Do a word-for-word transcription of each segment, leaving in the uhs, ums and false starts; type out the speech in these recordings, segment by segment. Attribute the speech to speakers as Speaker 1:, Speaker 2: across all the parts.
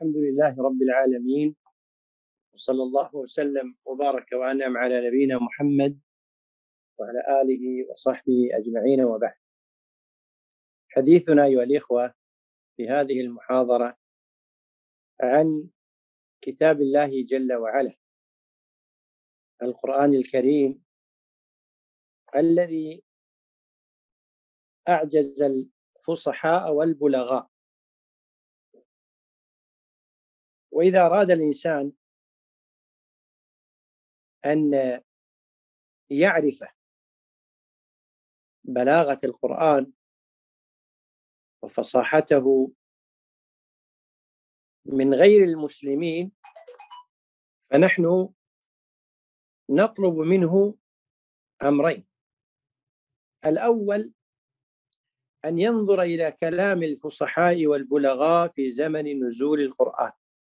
Speaker 1: الحمد لله رب العالمين، وصلى الله وسلم وبارك وأنعم على نبينا محمد وعلى آله وصحبه أجمعين، وبعد. حديثنا أيها الإخوة في هذه المحاضرة عن كتاب الله جل وعلا، القرآن الكريم الذي أعجز الفصحاء والبلغاء. وإذا أراد الإنسان أن يعرف بلاغة القرآن وفصاحته من غير المسلمين، فنحن نطلب منه أمرين. الأول أن ينظر إلى كلام الفصحاء والبلغاء في زمن نزول القرآن،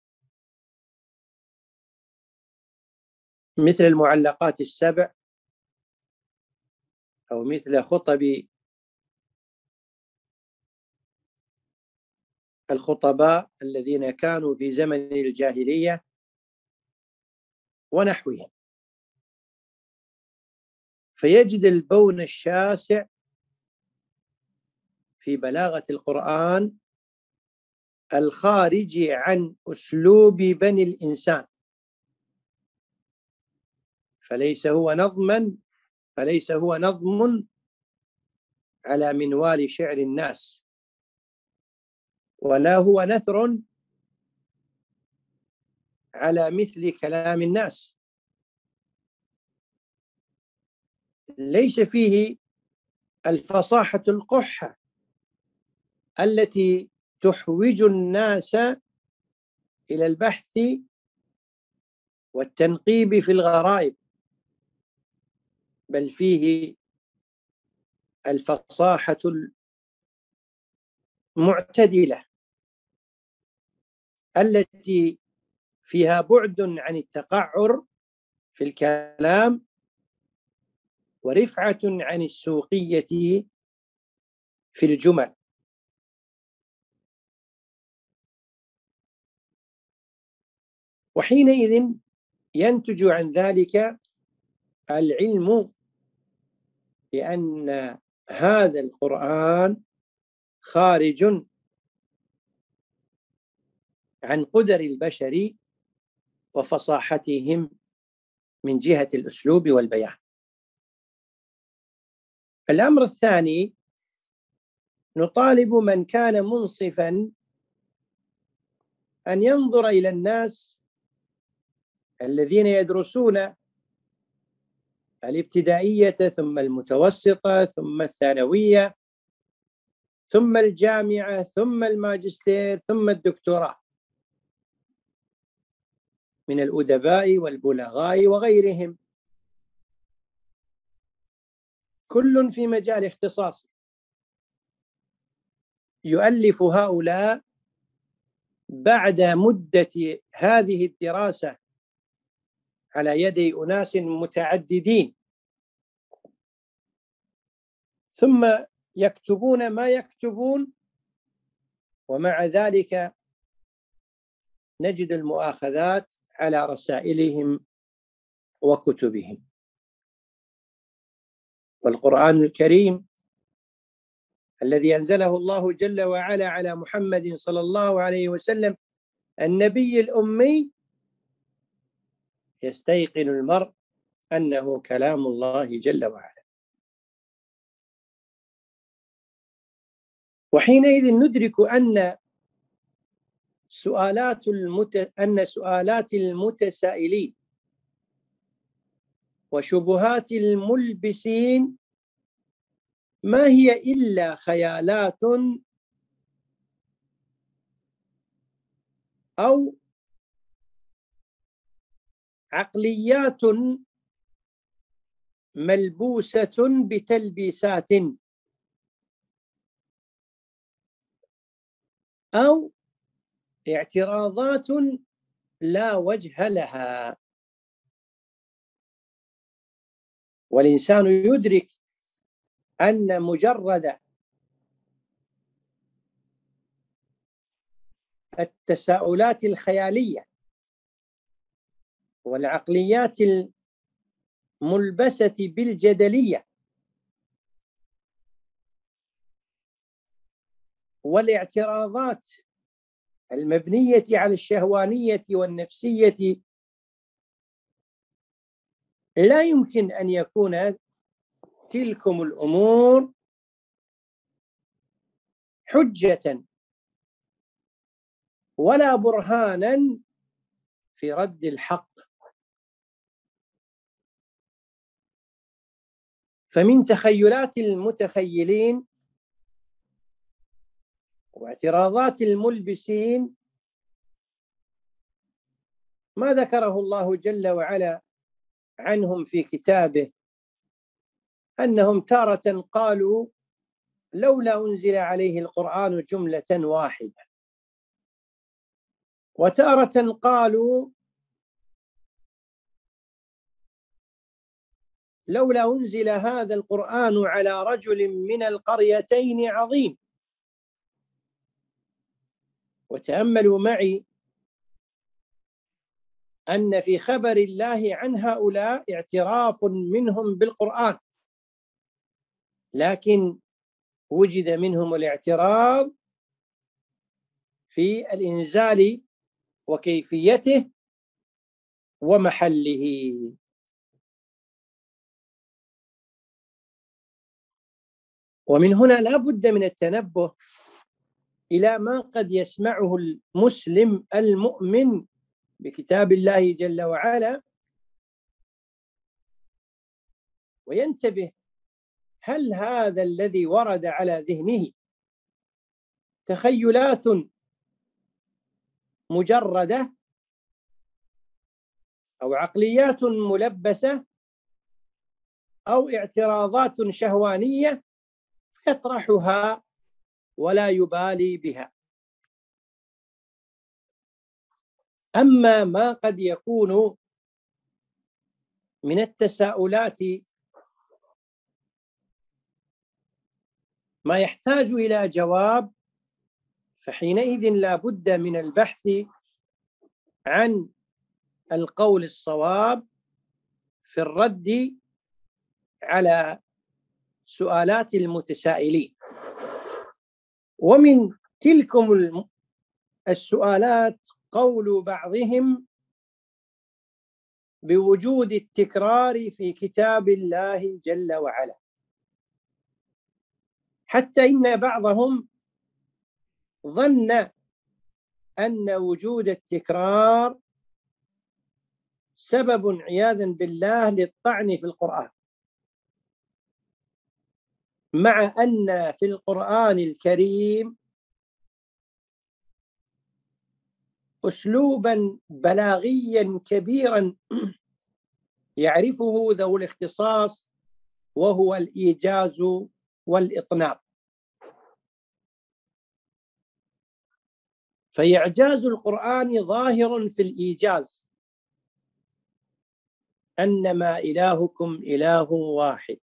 Speaker 1: مثل المعلقات السبع، أو مثل خطب الخطباء الذين كانوا في زمن الجاهلية ونحوهم، فيجد البون الشاسع في بلاغة القرآن الخارج عن أسلوب بني الإنسان، فليس هو نظما فليس هو نظم على منوال شعر الناس، ولا هو نثر على مثل كلام الناس. ليس فيه الفصاحة القحة التي تحوج الناس إلى البحث والتنقيب في الغرائب، بل فيه الفصاحة المعتدلة التي فيها بعد عن التقعر في الكلام، ورفعة عن السوقية في الجمل. وحينئذ ينتج عن ذلك العلم بأن هذا القرآن خارج عن قدر البشر وفصاحتهم من جهة الأسلوب والبيان. الأمر الثاني، نطالب من كان منصفا أن ينظر إلى الناس الذين يدرسون الابتدائية ثم المتوسطة ثم الثانوية ثم الجامعة ثم الماجستير ثم الدكتوراه، من الأدباء والبلغاء وغيرهم، كل في مجال اختصاصه. يؤلف هؤلاء بعد مدة هذه الدراسة على يدي أناس متعددين، ثم يكتبون ما يكتبون، ومع ذلك نجد المؤاخذات على رسائلهم وكتبهم. والقرآن الكريم الذي أنزله الله جل وعلا على محمد صلى الله عليه وسلم النبي الأمي، يستيقن المرء أنه كلام الله جل وعلا. وحينئذ ندرك أن سؤالات المت... أن سؤالات المتسائلين وشبهات الملبسين ما هي إلا خيالات أو عقليات ملبوسة بتلبيسات، أو اعتراضات لا وجه لها. والإنسان يدرك أن مجرد التساؤلات الخيالية والعقليات الملبسة بالجدلية والاعتراضات المبنية على الشهوانية والنفسية، لا يمكن أن يكون تلكم الأمور حجة ولا برهانا في رد الحق. فمن تخيلات المتخيلين واعتراضات الملبسين ما ذكره الله جل وعلا عنهم في كتابه، أنهم تارة قالوا لولا أنزل عليه القرآن جملة واحدة، وتارة قالوا لولا أنزل هذا القرآن على رجل من القريتين عظيم. وتأملوا معي أن في خبر الله عن هؤلاء اعتراف منهم بالقرآن، لكن وجد منهم الاعتراض في الإنزال وكيفيته ومحله. ومن هنا لا بد من التنبه إلى ما قد يسمعه المسلم المؤمن بكتاب الله جل وعلا، وينتبه هل هذا الذي ورد على ذهنه تخيلات مجردة أو عقليات ملبسة أو اعتراضات شهوانية، يطرحها ولا يبالي بها. أما ما قد يكون من التساؤلات ما يحتاج إلى جواب، فحينئذ لا بد من البحث عن القول الصواب في الرد على سؤالات المتسائلين. ومن تلكم السؤالات قول بعضهم بوجود التكرار في كتاب الله جل وعلا، حتى إن بعضهم ظن أن وجود التكرار سبب عياذا بالله للطعن في القرآن، مع أن في القرآن الكريم أسلوبا بلاغيا كبيرا يعرفه ذو الاختصاص، وهو الإيجاز والإطناب. فإعجاز القرآن ظاهر في الإيجاز، أنما إلهكم إله واحد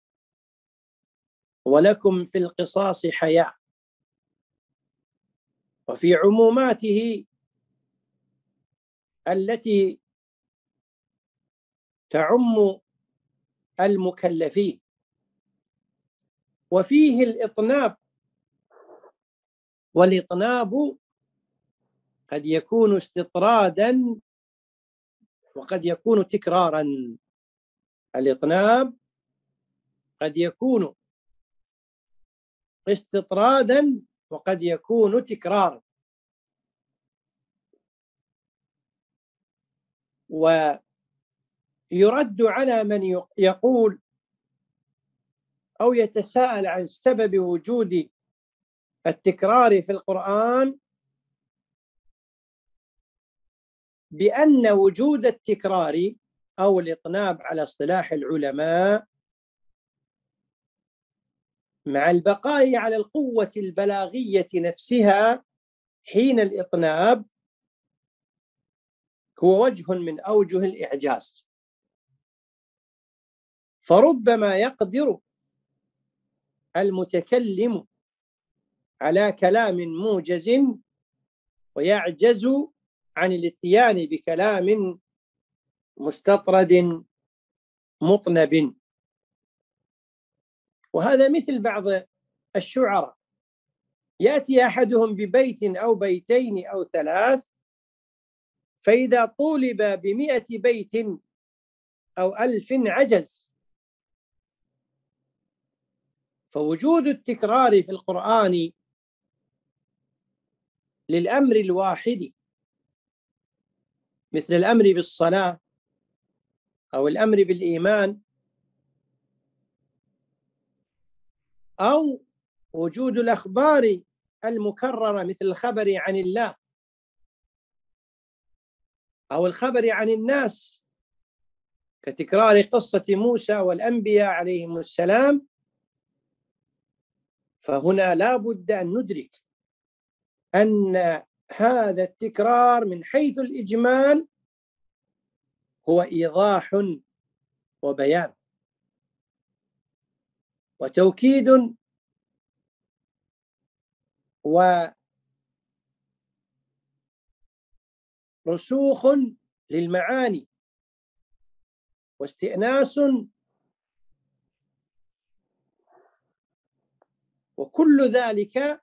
Speaker 1: ولكم في القصاص حياة. وفي عموماته التي تعم المكلفين، وفيه الإطناب، والإطناب قد يكون استطرادا وقد يكون تكرارا. الإطناب قد يكون استطرادا وقد يكون تكرارا. ويرد على من يقول أو يتساءل عن سبب وجود التكرار في القرآن بأن وجود التكرار أو الإطناب على اصطلاح العلماء مع البقاء على القوة البلاغية نفسها حين الإطناب هو وجه من أوجه الإعجاز. فربما يقدر المتكلم على كلام موجز ويعجز عن الاتيان بكلام مستطرد مطنب. وهذا مثل بعض الشعراء، يأتي أحدهم ببيت أو بيتين أو ثلاث، فإذا طولب بمئة بيت أو ألف عجز. فوجود التكرار في القرآن للأمر الواحد مثل الأمر بالصلاة أو الأمر بالإيمان، أو وجود الأخبار المكررة مثل الخبر عن الله أو الخبر عن الناس كتكرار قصة موسى والأنبياء عليهم السلام، فهنا لا بد أن ندرك أن هذا التكرار من حيث الإجمال هو إيضاح وبيان وتوكيد ورسوخ للمعاني واستئناس، وكل ذلك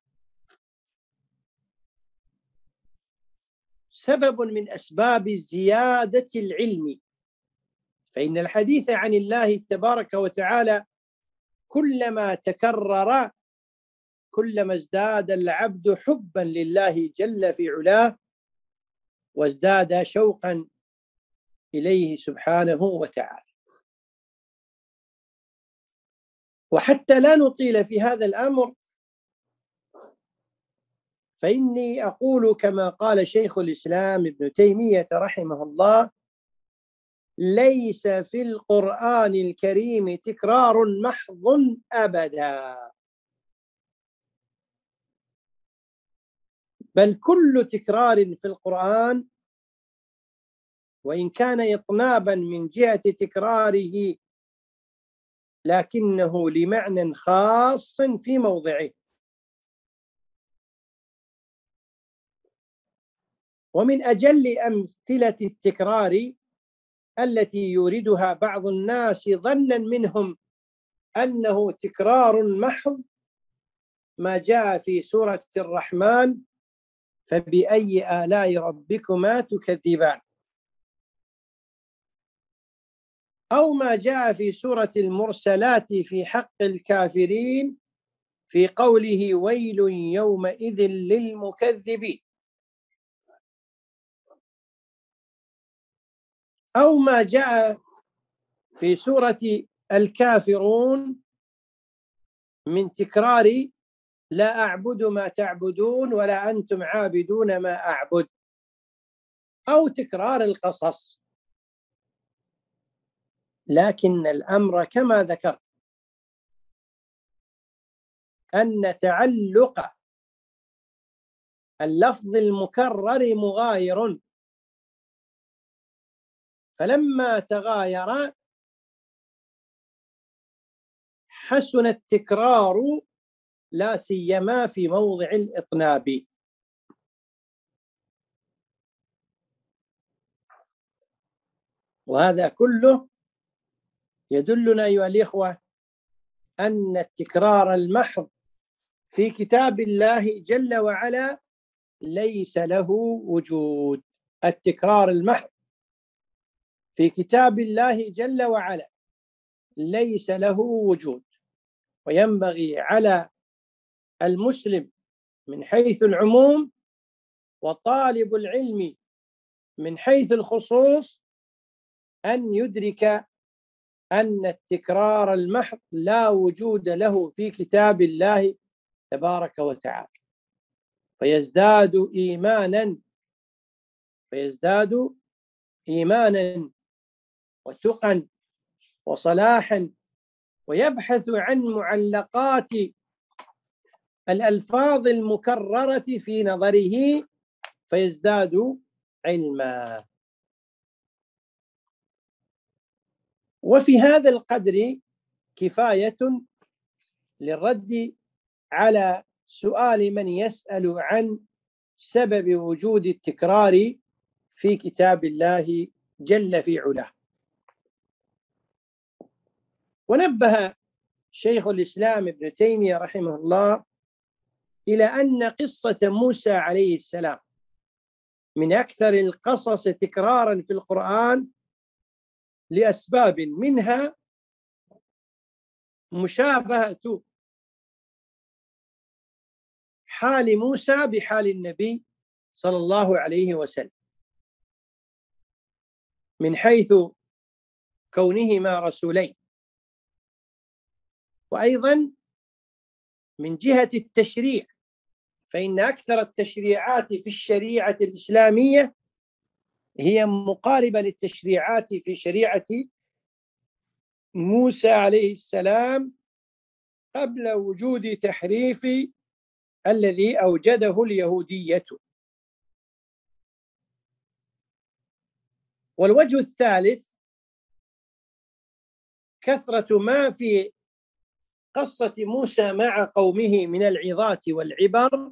Speaker 1: سبب من أسباب زيادة العلم. فإن الحديث عن الله تبارك وتعالى كلما تكرر كلما ازداد العبد حبا لله جل في علاه وازداد شوقا إليه سبحانه وتعالى. وحتى لا نطيل في هذا الأمر، فإني أقول كما قال شيخ الإسلام ابن تيمية رحمه الله: ليس في القرآن الكريم تكرار محض أبدا، بل كل تكرار في القرآن وإن كان إطنابا من جهة تكراره لكنه لمعنى خاص في موضعه. ومن أجل أمثلة التكرار التي يوردها بعض الناس ظنا منهم أنه تكرار محض ما جاء في سورة الرحمن: فبأي آلاء ربكما تكذبان، أو ما جاء في سورة المرسلات في حق الكافرين في قوله: ويل يومئذ للمكذبين، أو ما جاء في سورة الكافرون من تكرار: لا أعبد ما تعبدون ولا أنتم عابدون ما أعبد، أو تكرار القصص. لكن الأمر كما ذكرت أن تعلق اللفظ المكرر مغاير، فلما تغاير حسن التكرار لا سيما في موضع الإطناب. وهذا كله يدلنا أيها الإخوة أن التكرار المحض في كتاب الله جل وعلا ليس له وجود. التكرار المحض في كتاب الله جل وعلا ليس له وجود، وينبغي على المسلم من حيث العموم وطالب العلم من حيث الخصوص أن يدرك أن التكرار المحض لا وجود له في كتاب الله تبارك وتعالى، فيزداد إيمانا فيزداد إيمانا وتقا وصلاحا، ويبحث عن معلقات الألفاظ المكررة في نظره فيزداد علما. وفي هذا القدر كفاية للرد على سؤال من يسأل عن سبب وجود التكرار في كتاب الله جل في علاه. ونبه شيخ الإسلام ابن تيمية رحمه الله إلى أن قصة موسى عليه السلام من أكثر القصص تكرارا في القرآن لأسباب، منها مشابهة حال موسى بحال النبي صلى الله عليه وسلم، من حيث كونهما رسولين، وأيضا من جهة التشريع، فإن أكثر التشريعات في الشريعة الإسلامية هي مقاربة للتشريعات في شريعة موسى عليه السلام قبل وجود تحريف الذي أوجده اليهودية. والوجه الثالث كثرة ما في قصة موسى مع قومه من العظات والعبر.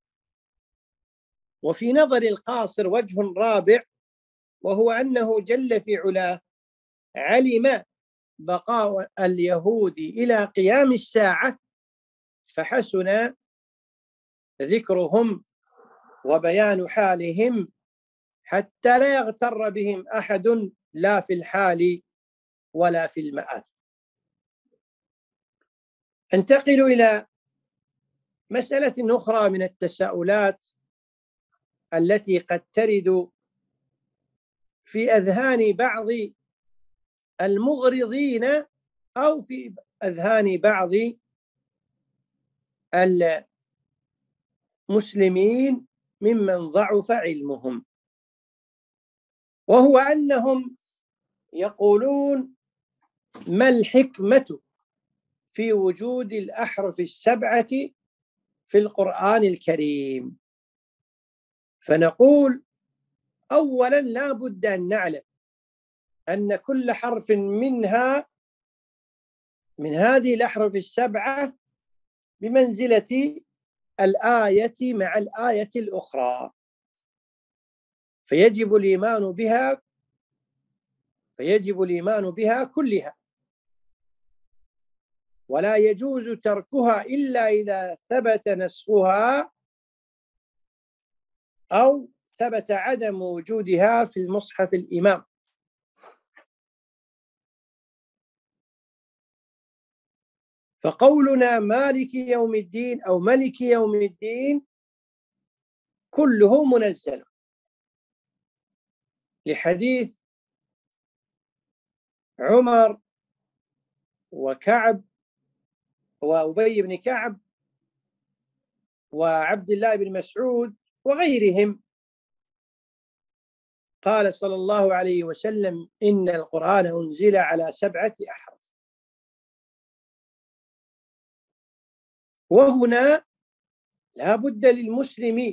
Speaker 1: وفي نظر القاصر وجه رابع، وهو أنه جل في علاه علم بقاء اليهود إلى قيام الساعة، فحسن ذكرهم وبيان حالهم حتى لا يغتر بهم أحد لا في الحال ولا في المآل. انتقل إلى مسألة أخرى من التساؤلات التي قد ترد في أذهان بعض المغرضين أو في أذهان بعض المسلمين ممن ضعف علمهم، وهو أنهم يقولون: ما الحكمة في وجود الأحرف السبعة في القرآن الكريم؟ فنقول: أولا لا بد أن نعلم أن كل حرف منها من هذه الأحرف السبعة بمنزلة الآية مع الآية الأخرى، فيجب الإيمان بها فيجب الإيمان بها كلها، ولا يجوز تركها إلا إذا ثبت نسخها أو ثبت عدم وجودها في المصحف الإمام. فقولنا مالك يوم الدين أو ملك يوم الدين كله منزل، لحديث عمر وكعب وأبي بن كعب وعبد الله بن مسعود وغيرهم، قال صلى الله عليه وسلم: إن القرآن أنزل على سبعة أحرف. وهنا لا بد للمسلم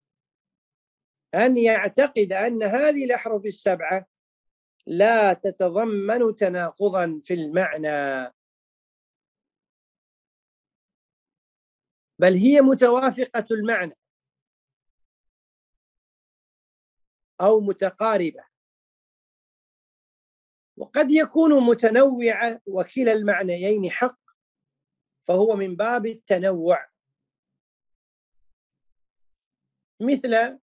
Speaker 1: أن يعتقد أن هذه الأحرف السبعة لا تتضمن تناقضا في المعنى، بل هي متوافقة المعنى أو متقاربة، وقد يكون متنوعة، وكلا المعنيين حق، فهو من باب التنوع، مثل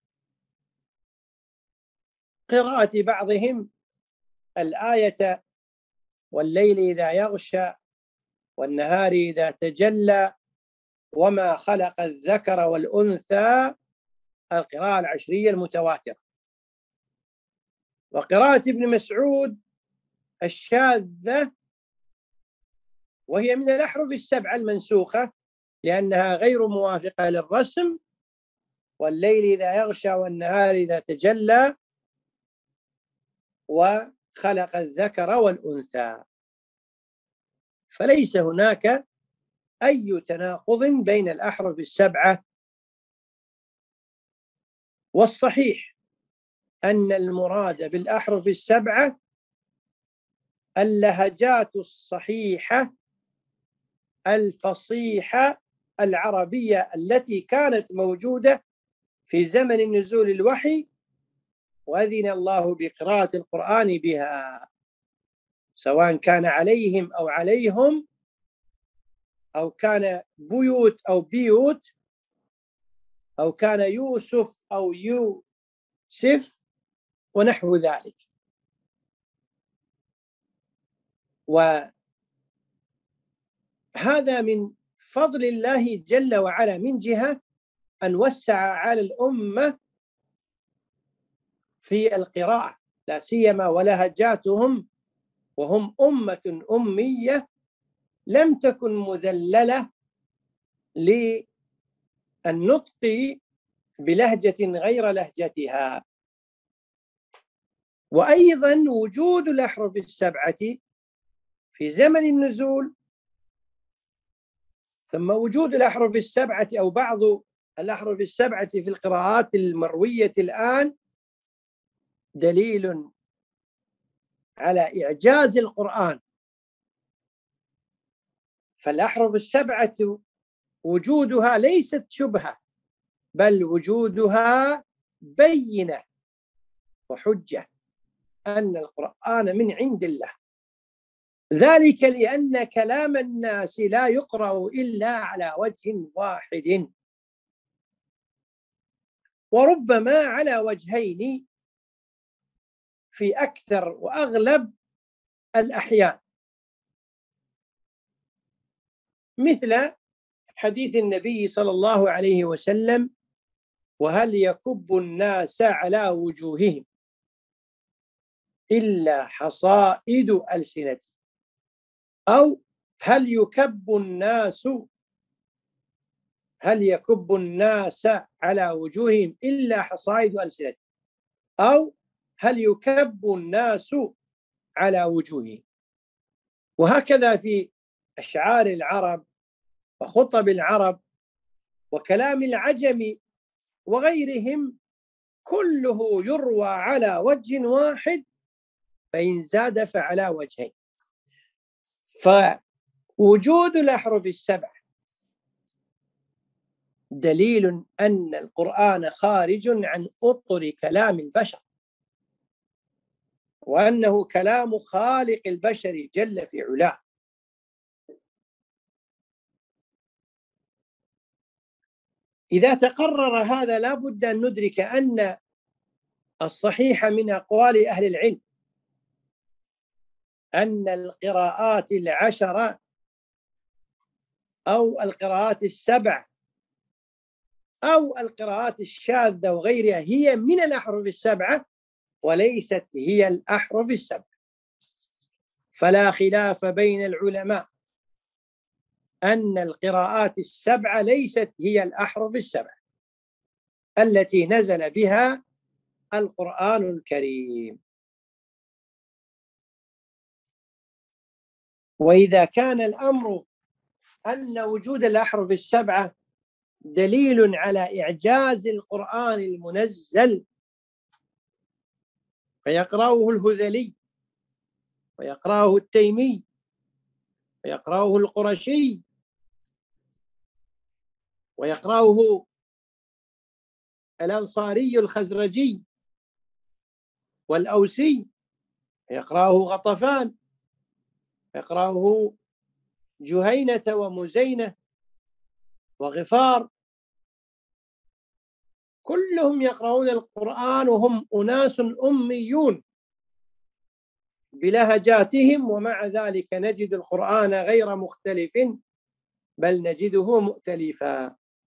Speaker 1: قراءة بعضهم الآية والليل إذا يغشى والنهار إذا تجلى وما خلق الذكر والأنثى، القراءة العشرية المتواترة. وقراءة ابن مسعود الشاذة، وهي من الأحرف السبعة المنسوخة لأنها غير موافقة للرسم: والليل إذا يغشى والنهار إذا تجلى وخلق الذكر والأنثى. فليس هناك أي تناقض بين الأحرف السبعة، والصحيح أن المراد بالأحرف السبعة اللهجات الصحيحة الفصيحة العربية التي كانت موجودة في زمن نزول الوحي، وأذن الله بقراءة القرآن بها، سواء كان عليهم أو عليهم، أو كان بيوت أو بيوت، أو كان يوسف أو يوسف ونحو ذلك. وهذا من فضل الله جل وعلا من جهة أن وسع على الأمة في القراءة، لا سيما ولهجاتهم، وهم أمة أمية لم تكن مذللة للنطق بلهجة غير لهجتها. وأيضا وجود الأحرف السبعة في زمن النزول، ثم وجود الأحرف السبعة أو بعض الأحرف السبعة في القراءات المروية الآن دليل على إعجاز القرآن. فالأحرف السبعة وجودها ليست شبهة، بل وجودها بينة وحجة أن القرآن من عند الله، ذلك لأن كلام الناس لا يقرأ إلا على وجه واحد، وربما على وجهين في أكثر وأغلب الأحيان، مثل حديث النبي صلى الله عليه وسلم: وهل يكب الناس على وجوههم إلا حصائد ألسنتهم، أو هل يكب الناس هل يكب الناس على وجوههم إلا حصائد ألسنتهم، أو هل يكب الناس على وجوههم. وهكذا في أشعار العرب وخطب العرب وكلام العجم وغيرهم، كله يروى على وجه واحد، فإن زاد فعلى وجهين. فوجود الأحرف السبع دليل أن القرآن خارج عن أطر كلام البشر، وأنه كلام خالق البشر جل في علاه. إذا تقرر هذا لا بد أن ندرك أن الصحيح من أقوال أهل العلم أن القراءات العشرة أو القراءات السبع أو القراءات الشاذة وغيرها هي من الأحرف السبعة وليست هي الأحرف السبع. فلا خلاف بين العلماء أن القراءات السبعة ليست هي الأحرف السبع التي نزل بها القرآن الكريم. وإذا كان الأمر أن وجود الأحرف السبعة دليل على إعجاز القرآن المنزل، فيقرأه الهذلي ويقرأه التيمي ويقرأه القرشي ويقرأه الأنصاري الخزرجي والأوسي، ويقرأه غطفان، ويقرأه جهينة ومزينة وغفار، كلهم يقرؤون القرآن وهم أناس أميون بلهجاتهم، ومع ذلك نجد القرآن غير مختلف بل نجده مؤتلفا.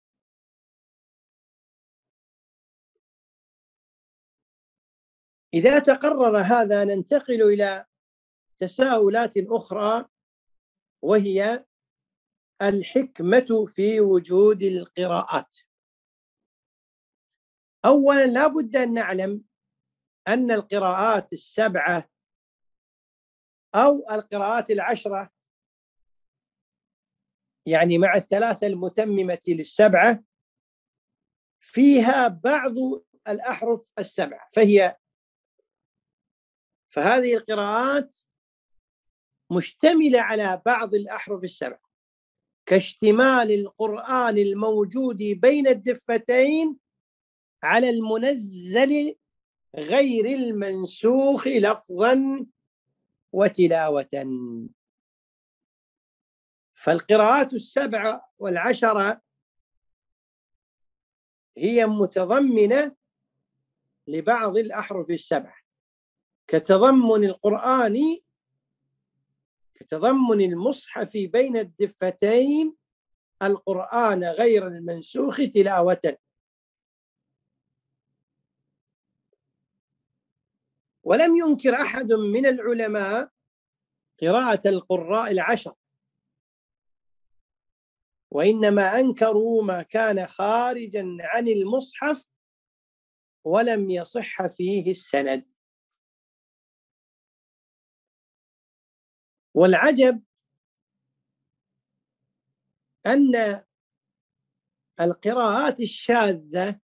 Speaker 1: إذا تقرر هذا ننتقل إلى تساؤلات أخرى، وهي الحكمة في وجود القراءات. أولا لا بد أن نعلم أن القراءات السبعة أو القراءات العشرة، يعني مع الثلاثة المتممة للسبعة، فيها بعض الأحرف السبعة، فهي فهذه القراءات مشتملة على بعض الأحرف السبعة، كاشتمال القرآن الموجود بين الدفتين على المنزل غير المنسوخ لفظا وتلاوة. فالقراءات السبع والعشرة هي متضمنة لبعض الأحرف السبع، كتضمن القرآن كتضمن المصحف بين الدفتين القرآن غير المنسوخ تلاوة. ولم ينكر أحد من العلماء قراءة القراء العشر، وإنما أنكروا ما كان خارجا عن المصحف ولم يصح فيه السند. والعجب أن القراءات الشاذة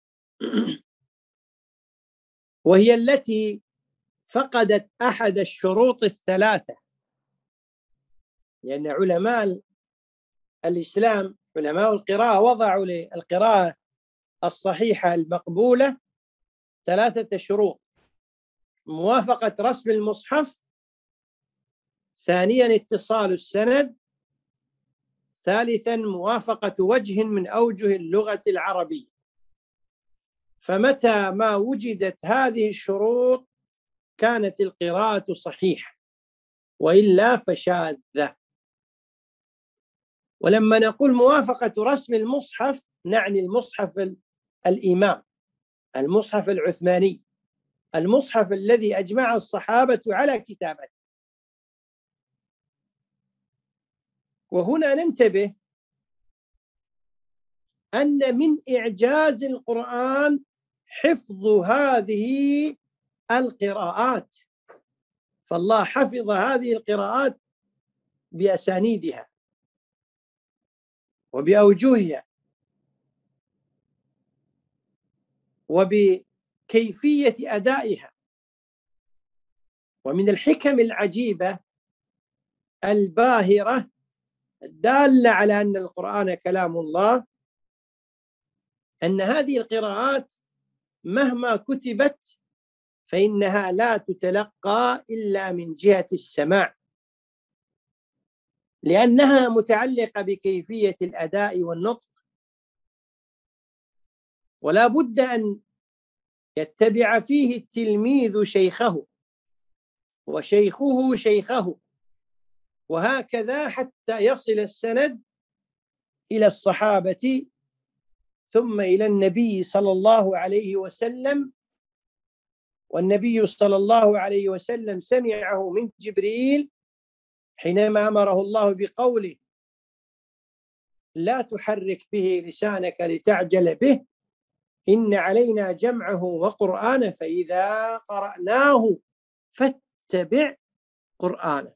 Speaker 1: وهي التي فقدت أحد الشروط الثلاثة، لأن علماء الإسلام علماء القراءة وضعوا للقراءة الصحيحة المقبولة ثلاثة شروط: موافقة رسم المصحف، ثانيا اتصال السند، ثالثا موافقة وجه من أوجه اللغة العربية. فمتى ما وجدت هذه الشروط كانت القراءة صحيحة، وإلا فشاذة. ولما نقول موافقة رسم المصحف نعني المصحف الإمام، المصحف العثماني، المصحف الذي أجمع الصحابة على كتابته. وهنا ننتبه أن من إعجاز القرآن حفظ هذه القراءات، فالله حفظ هذه القراءات بأسانيدها وبأوجهها وبكيفية أدائها. ومن الحكم العجيبة الباهرة الدالة على أن القرآن كلام الله أن هذه القراءات مهما كتبت فإنها لا تتلقى إلا من جهة السماع، لأنها متعلقة بكيفية الأداء والنطق، ولا بد أن يتبع فيه التلميذ شيخه وشيخه شيخه، وهكذا حتى يصل السند إلى الصحابة ثم إلى النبي صلى الله عليه وسلم. والنبي صلى الله عليه وسلم سمعه من جبريل حينما أمره الله بقوله: لا تحرك به لسانك لتعجل به إن علينا جمعه وقرآنه فإذا قرأناه فاتبع قرآنه.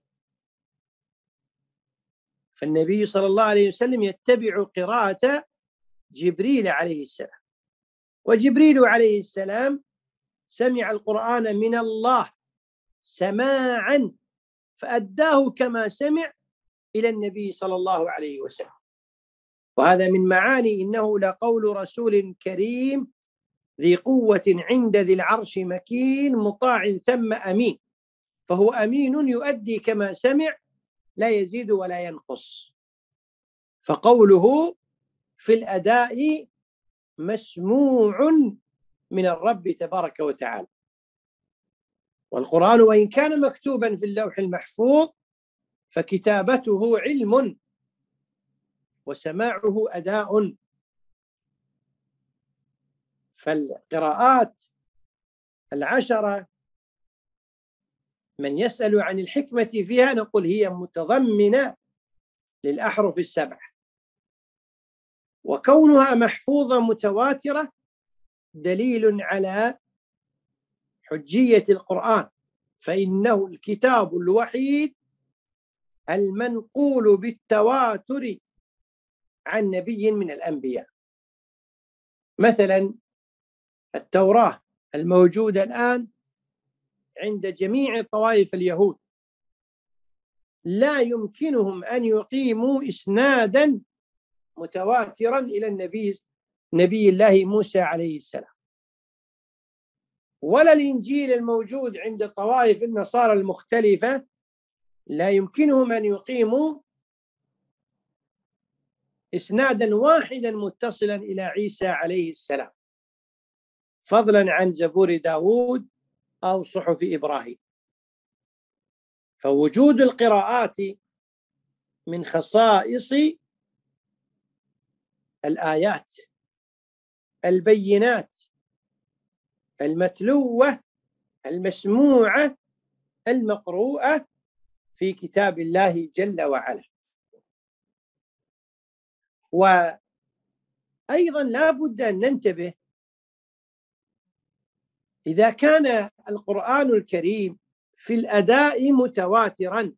Speaker 1: فالنبي صلى الله عليه وسلم يتبع قراءة جبريل عليه السلام، وجبريل عليه السلام سمع القرآن من الله سماعا فأداه كما سمع إلى النبي صلى الله عليه وسلم. وهذا من معاني إنه لقول رسول كريم ذي قوة عند ذي العرش مكين مطاع ثم أمين. فهو أمين يؤدي كما سمع لا يزيد ولا ينقص، فقوله في الأداء مسموع من الرب تبارك وتعالى. والقرآن وإن كان مكتوبا في اللوح المحفوظ فكتابته علم وسماعه أداء. فالقراءات العشرة من يسأل عن الحكمة فيها نقول هي متضمنة للأحرف السبع، وكونها محفوظة متواترة دليل على حجية القرآن، فإنه الكتاب الوحيد المنقول بالتواتر عن نبي من الأنبياء. مثلا التوراة الموجودة الآن عند جميع طوائف اليهود لا يمكنهم أن يقيموا إسنادا متواترا إلى النبي نبي الله موسى عليه السلام، ولا الإنجيل الموجود عند طوائف النصارى المختلفة لا يمكنهم أن يقيموا إسنادا واحدا متصلا إلى عيسى عليه السلام، فضلا عن زبور داود أو صحف إبراهيم. فوجود القراءات من خصائص الآيات البينات المتلوة المسموعة المقروءة في كتاب الله جل وعلا. وأيضا لا بد أن ننتبه، إذا كان القرآن الكريم في الأداء متواترا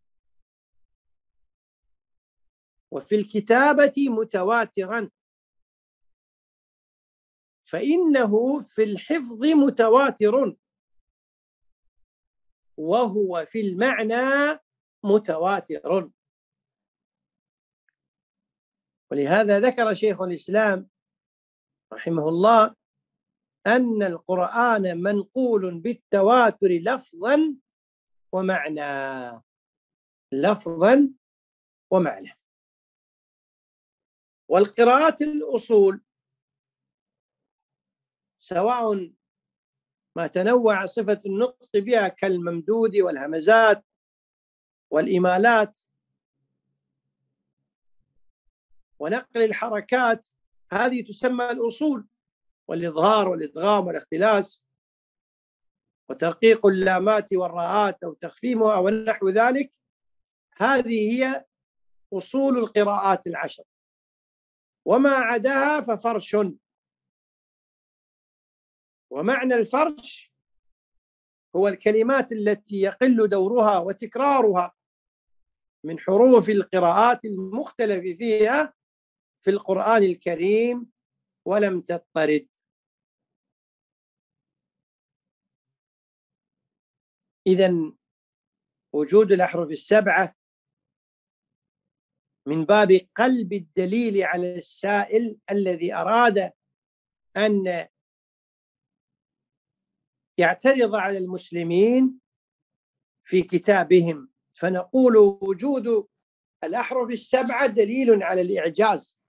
Speaker 1: وفي الكتابة متواترا، فإنه في الحفظ متواتر وهو في المعنى متواتر. ولهذا ذكر شيخ الإسلام رحمه الله أن القرآن منقول بالتواتر لفظا ومعنى، لفظا ومعنى. والقراءات الأصول سواء ما تنوع صفة النطق بها كالممدود والهمزات والإمالات ونقل الحركات، هذه تسمى الأصول، والإظهار والإدغام والاختلاس وترقيق اللامات والراءات أو تخفيمها ونحو ذلك، هذه هي أصول القراءات العشر. وما عداها ففرش. ومعنى الفرش هو الكلمات التي يقل دورها وتكرارها من حروف القراءات المختلف فيها في القرآن الكريم ولم تضطرد. إذن وجود الأحرف السبعة من باب قلب الدليل على السائل الذي أراد أن يعترض على المسلمين في كتابهم، فنقول وجود الأحرف السبعة دليل على الإعجاز،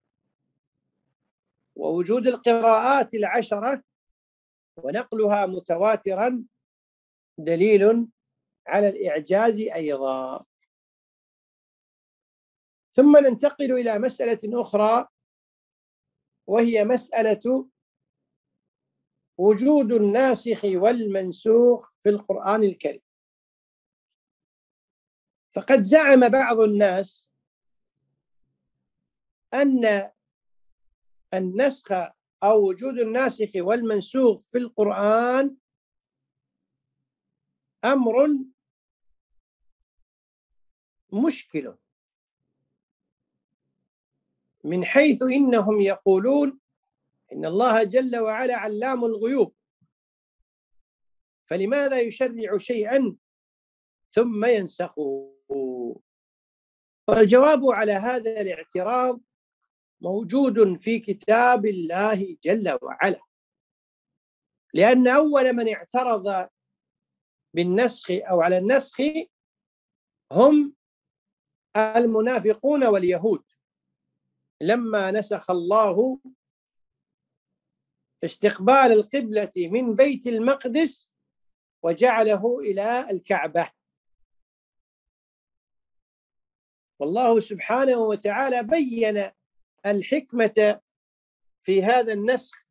Speaker 1: ووجود القراءات العشرة ونقلها متواترا دليل على الإعجاز أيضا. ثم ننتقل إلى مسألة أخرى، وهي مسألة وجود الناسخ والمنسوخ في القرآن الكريم. فقد زعم بعض الناس أن النسخ أو وجود الناسخ والمنسوخ في القرآن أمر مشكل، من حيث إنهم يقولون إن الله جل وعلا علام الغيوب، فلماذا يشرع شيئا ثم ينسخه؟ والجواب على هذا الاعتراض موجود في كتاب الله جل وعلا، لأن أول من اعترض بالنسخ أو على النسخ هم المنافقون واليهود، لما نسخ الله استقبال القبلة من بيت المقدس وجعله إلى الكعبة. والله سبحانه وتعالى بين الحكمة في هذا النسخ،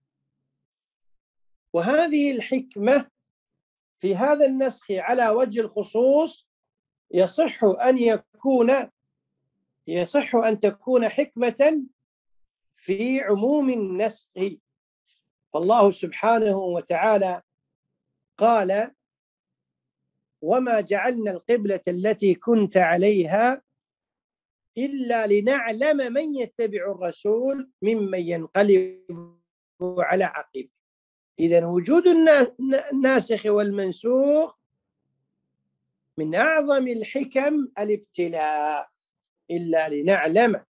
Speaker 1: وهذه الحكمة في هذا النسخ على وجه الخصوص يصح أن يكون يصح أن تكون حكمة في عموم النسخ. فالله سبحانه وتعالى قال: وما جعلنا القبلة التي كنت عليها إلا لنعلم من يتبع الرسول ممن ينقلب على عقبه. إذن وجود الناسخ والمنسوخ من أعظم الحكم الابتلاء، إلا لنعلم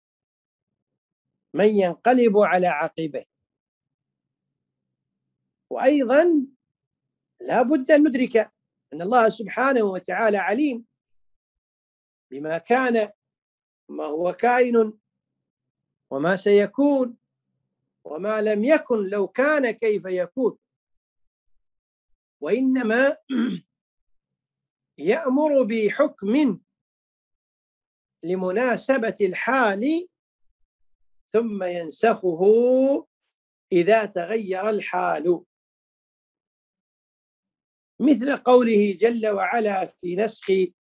Speaker 1: من ينقلب على عقبه. وأيضا لا بد أن ندرك أن الله سبحانه وتعالى عليم بما كان وما هو كائن وما سيكون وما لم يكن لو كان كيف يكون، وإنما يأمر بحكم لمناسبة الحال ثم ينسخه إذا تغير الحال، مثل قوله جل وعلا في نسخ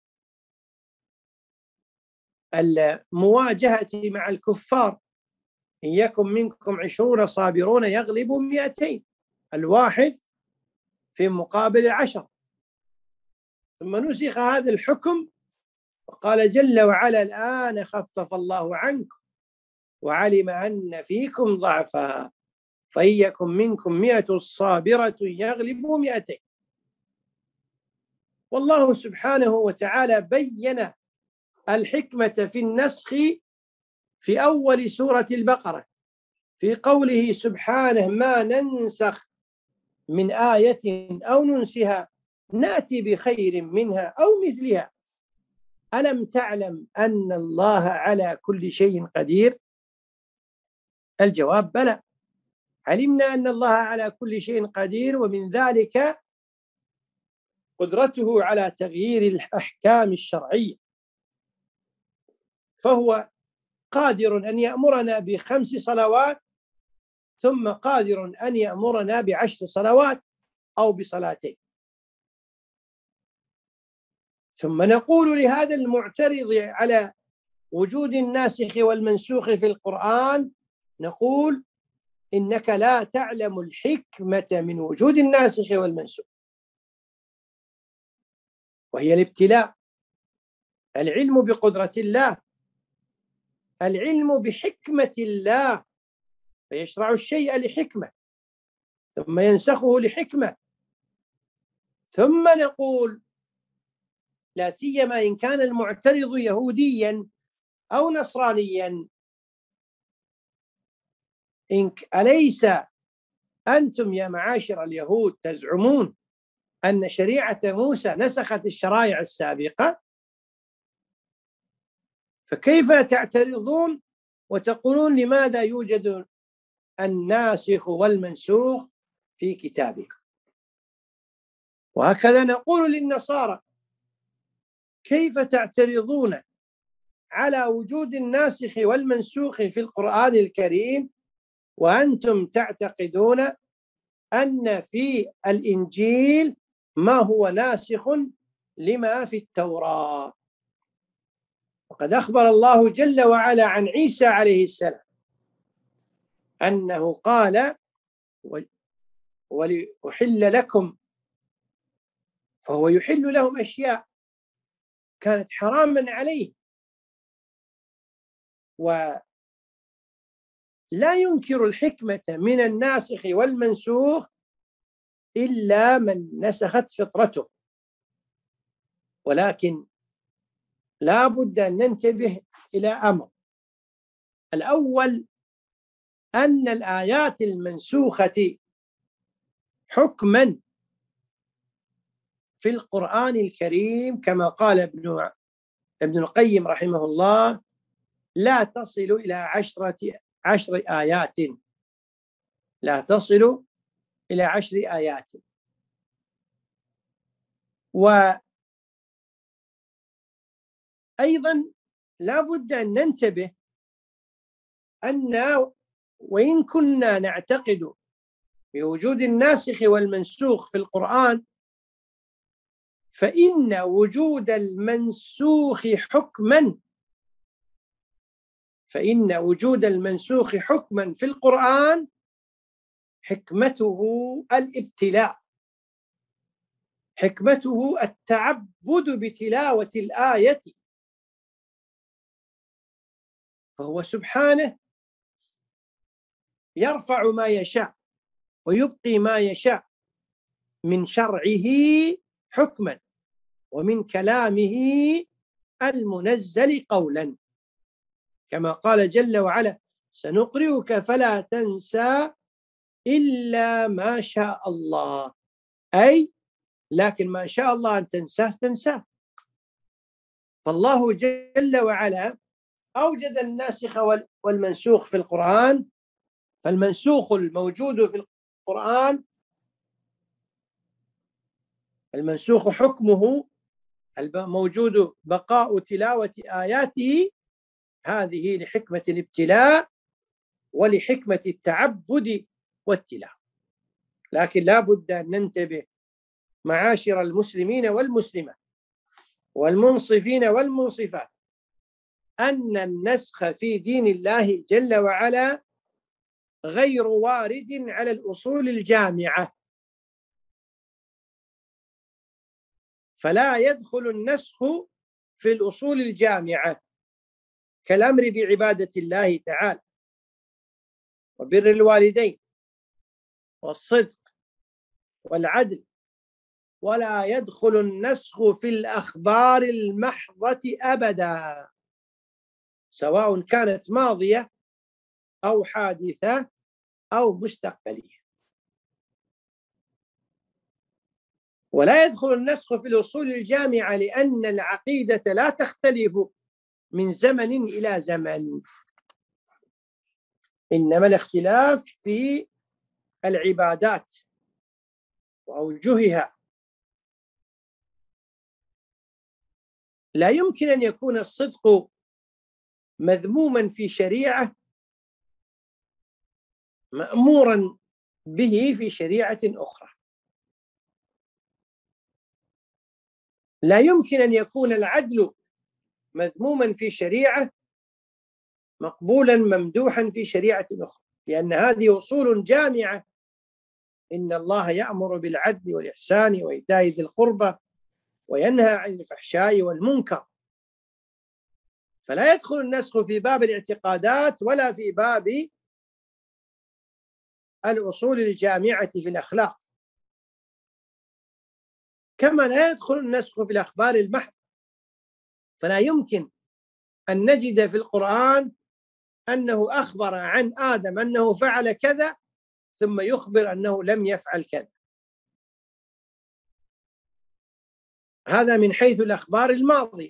Speaker 1: المواجهة مع الكفار: إن يكن منكم عشرون صابرون يغلبوا مئتين، الواحد في مقابل عشر. ثم نسخ هذا الحكم وقال جل وعلا: الآن خفف الله عنكم وعلم أن فيكم ضعفا فإن يكن منكم مئة صابرة يغلبوا مئتين. والله سبحانه وتعالى بين الحكمة في النسخ في أول سورة البقرة في قوله سبحانه: ما ننسخ من آية أو ننسها نأتي بخير منها أو مثلها ألم تعلم أن الله على كل شيء قدير؟ الجواب: بلى، علمنا أن الله على كل شيء قدير، ومن ذلك قدرته على تغيير الأحكام الشرعية، فهو قادر أن يأمرنا بخمس صلوات ثم قادر أن يأمرنا بعشر صلوات أو بصلاتين. ثم نقول لهذا المعترض على وجود الناسخ والمنسوخ في القرآن، نقول: إنك لا تعلم الحكمة من وجود الناسخ والمنسوخ، وهي الابتلاء، العلم بقدرة الله، العلم بحكمة الله، فيشرع الشيء لحكمة ثم ينسخه لحكمة. ثم نقول: لا سيما إن كان المعترض يهوديا أو نصرانيا، إن أليس أنتم يا معاشر اليهود تزعمون أن شريعة موسى نسخت الشرائع السابقة؟ فكيف تعترضون وتقولون لماذا يوجد الناسخ والمنسوخ في كتابكم؟ وهكذا نقول للنصارى: كيف تعترضون على وجود الناسخ والمنسوخ في القرآن الكريم وأنتم تعتقدون أن في الإنجيل ما هو ناسخ لما في التوراة؟ وقد أخبر الله جل وعلا عن عيسى عليه السلام أنه قال: ولأحل لكم، فهو يحل لهم أشياء كانت حراما عليه. ولا ينكر الحكمة من الناسخ والمنسوخ إلا من نسخت فطرته، ولكن لا بد أن ننتبه إلى أمر. الأول أن الآيات المنسوخة حكما في القرآن الكريم كما قال ابن ابن القيم رحمه الله: لا تصل إلى عشرة عشر آيات، لا تصل إلى عشر آيات. وأيضا لا بد أن ننتبه أن وإن كنا نعتقد بوجود الناسخ والمنسوخ في القرآن، فإن وجود المنسوخ حكما فإن وجود المنسوخ حكما في القرآن حكمته الابتلاء، حكمته التعبد بتلاوة الآية، فهو سبحانه يرفع ما يشاء ويبقي ما يشاء من شرعه حكما ومن كلامه المنزل قولا، كما قال جل وعلا: سنقرئك فلا تنسى إلا ما شاء الله، أي لكن ما شاء الله أن تنساه تنساه. فالله جل وعلا أوجد الناسخ والمنسوخ في القرآن، فالمنسوخ الموجود في القرآن المنسوخ حكمه الموجود بقاء تلاوة آياته، هذه لحكمة الابتلاء ولحكمة التعبد والتلاوة. لكن لا بد أن ننتبه معاشر المسلمين والمسلمات والمنصفين والمنصفات أن النسخ في دين الله جل وعلا غير وارد على الأصول الجامعة، فلا يدخل النسخ في الأصول الجامعة كالأمر بعبادة الله تعالى وبر الوالدين والصدق والعدل، ولا يدخل النسخ في الأخبار المحضة أبدا، سواء كانت ماضية أو حادثة أو مستقبلية. ولا يدخل النسخ في الأصول الجامعة لأن العقيدة لا تختلف من زمن إلى زمن، إنما الاختلاف في العبادات وأوجهها. لا يمكن أن يكون الصدق مذموما في شريعة مأمورا به في شريعة أخرى. لا يمكن أن يكون العدل مذموما في شريعة مقبولا ممدوحا في شريعة أخرى، لأن هذه أصول جامعة. إن الله يأمر بالعدل والإحسان وإيتاء ذي القربى وينهى عن الفحشاء والمنكر، فلا يدخل النسخ في باب الاعتقادات ولا في باب الأصول الجامعة في الأخلاق، كما لا يدخل النسخ في الأخبار المحض. فلا يمكن أن نجد في القرآن أنه أخبر عن آدم أنه فعل كذا ثم يخبر أنه لم يفعل كذا، هذا من حيث الأخبار الماضية.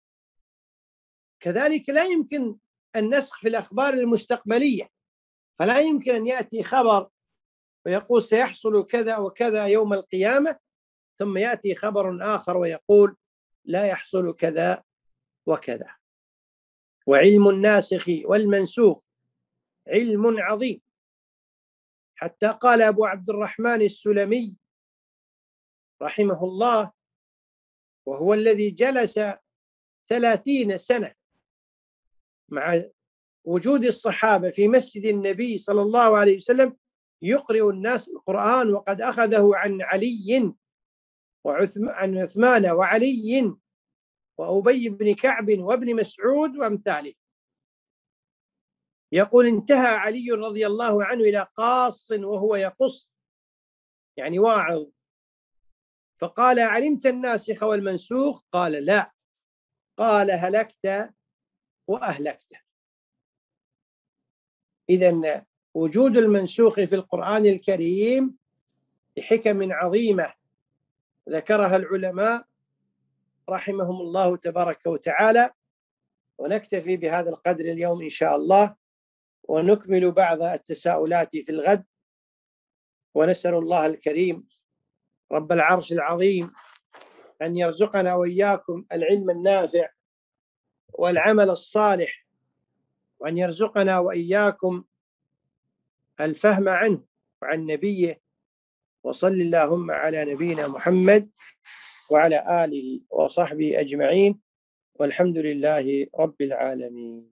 Speaker 1: كذلك لا يمكن النسخ في الأخبار المستقبلية، فلا يمكن أن يأتي خبر ويقول سيحصل كذا وكذا يوم القيامة، ثم يأتي خبر آخر ويقول لا يحصل كذا وكذا. وعلم الناسخ والمنسوخ علم عظيم، حتى قال أبو عبد الرحمن السلمي رحمه الله، وهو الذي جلس ثلاثين سنة مع وجود الصحابة في مسجد النبي صلى الله عليه وسلم يقرئ الناس القرآن، وقد أخذه عن علي وعن عثمان وعلي وأبي بن كعب وابن مسعود وأمثاله. يقول انتهى علي رضي الله عنه إلى قاص وهو يقص، يعني واعظ، فقال علمت الناسخ والمنسوخ؟ قال لا. قال هلكت وأهلكت. إذن وجود المنسوخ في القرآن الكريم لحكم عظيمة ذكرها العلماء رحمهم الله تبارك وتعالى. ونكتفي بهذا القدر اليوم إن شاء الله، ونكمل بعض التساؤلات في الغد. ونسأل الله الكريم رب العرش العظيم أن يرزقنا وإياكم العلم النافع والعمل الصالح، وأن يرزقنا وإياكم الفهم عنه وعن نبيه. وصل اللهم على نبينا محمد وعلى آله وصحبه أجمعين، والحمد لله رب العالمين.